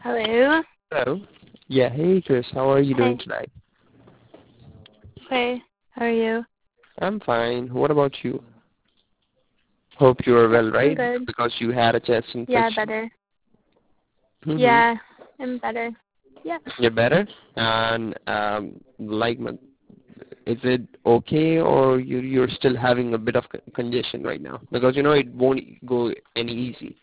Hello. Hello. Yeah, hey Chris, how are you doing Hi. today? Hey. How are you? I'm fine. What about you? Hope you are Yeah, well, I'm right? good. Because you had a chest Yeah, infection. better. Mm-hmm. Yeah, I'm better. Yeah. You're better? And is it okay, or you're still having a bit of congestion right now? Because it won't go any easy.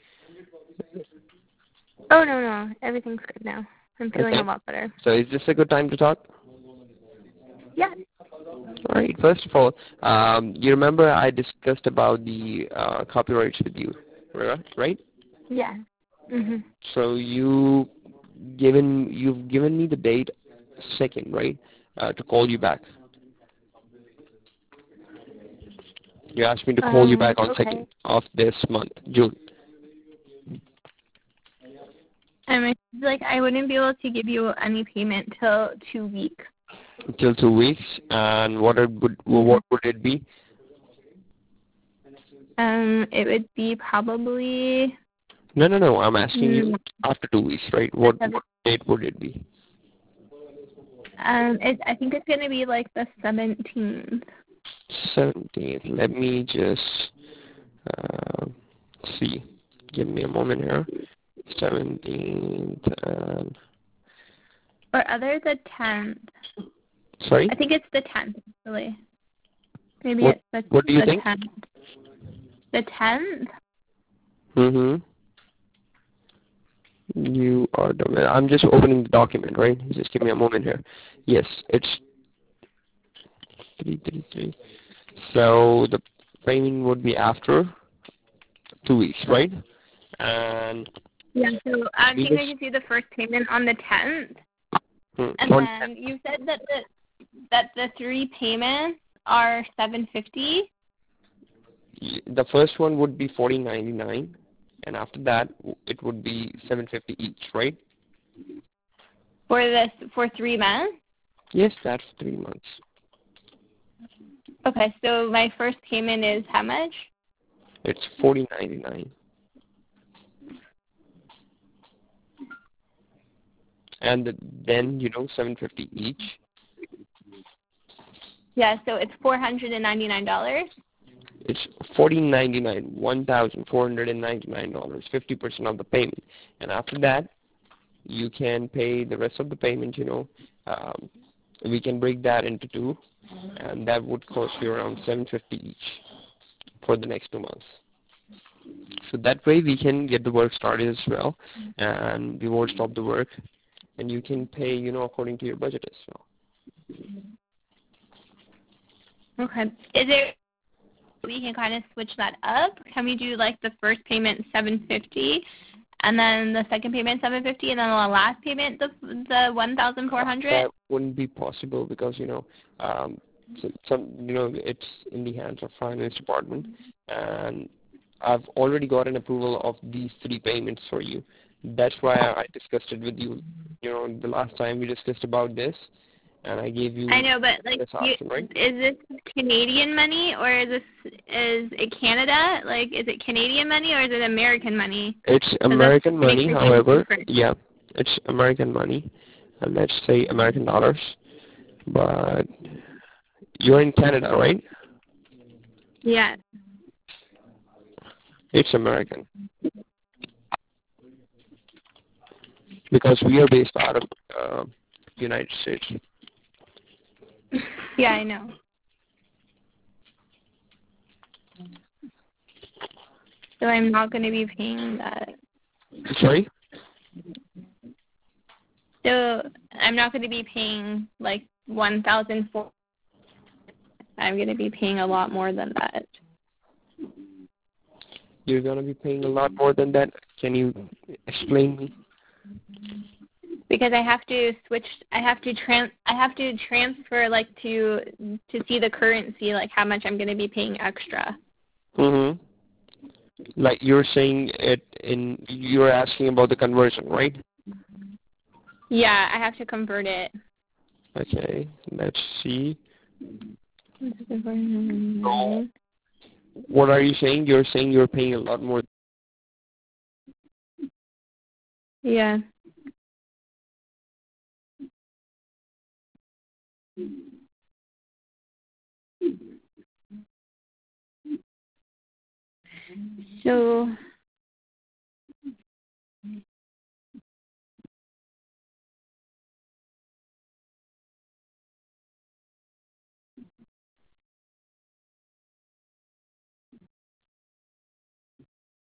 Oh, no. Everything's good now. I'm feeling a Okay. lot better. So is this a good time to talk? Yeah. All right. First of all, you remember I discussed about the copyrights with you, right? Yeah. Mhm. So you've given me the date second, right? To call you back. You asked me to call you back on Okay. second of this month, June. I wouldn't be able to give you any payment till 2 weeks. Till 2 weeks, and what would it be? It would be probably No. I'm asking you after 2 weeks, right? the What 7th. date would it be? I think it's gonna be like the 17th. 17th. Let me just uh, see. Give me a moment here. 17th. Or other the 10th. Sorry. I think it's the 10th, actually. Maybe What it's the What do you think? 10th. The 10th? Mm-hmm. You are the. I'm just opening the document, right? Just give me a moment here. Yes, it's 333. So the payment would be after 2 weeks, right? And Yeah, so I we think just I can see the first payment on the 10th. And on then you said that the three payments are $750 the first one would be 14.99, and after that it would be 750 each, right? for 3 months. Yes, that's 3 months. Okay, so my first payment is how much? It's 14.99, and then 750 each. Yeah, so it's $499. It's 14.99, $1,499, 50% of the payment, and after that you can pay the rest of the payment. We can break that into two, and that would cost you around 750 each for the next 2 months. So that way we can get the work started as well, and we won't stop the work, and you can pay according to your budget as well. Okay. Is there we can kind of switch that up? Can we do like the first payment $750, and then the second payment $750, and then the last payment the $1,400? That wouldn't be possible because it's in the hands of finance department, and I've already got an approval of these three payments for you. That's why I discussed it with you. The last time we discussed about this, and I gave you I know, but this option, right? is this Canadian money, or is it Canada? Like, is it Canadian money or is it American money? It's 'Cause that American makes money, a huge however, difference. yeah, it's American money, and let's say American dollars, but you're in Canada, right? Yeah. It's American because we are based out of United States. Yeah, I know. So I'm not going to be paying that. Sorry? So I'm not going to be paying like $1,400. I'm going to be paying a lot more than that. You're going to be paying a lot more than that. Can you explain me? Because I have to switch. I have to transfer like to see the currency, like how much I'm going to be paying extra. Mm-hmm. Like you're saying you're asking about the conversion, right? Yeah, I have to convert it. Okay, let's see. Mm-hmm. So, what are you saying? You're saying you're paying a lot more. Yeah. So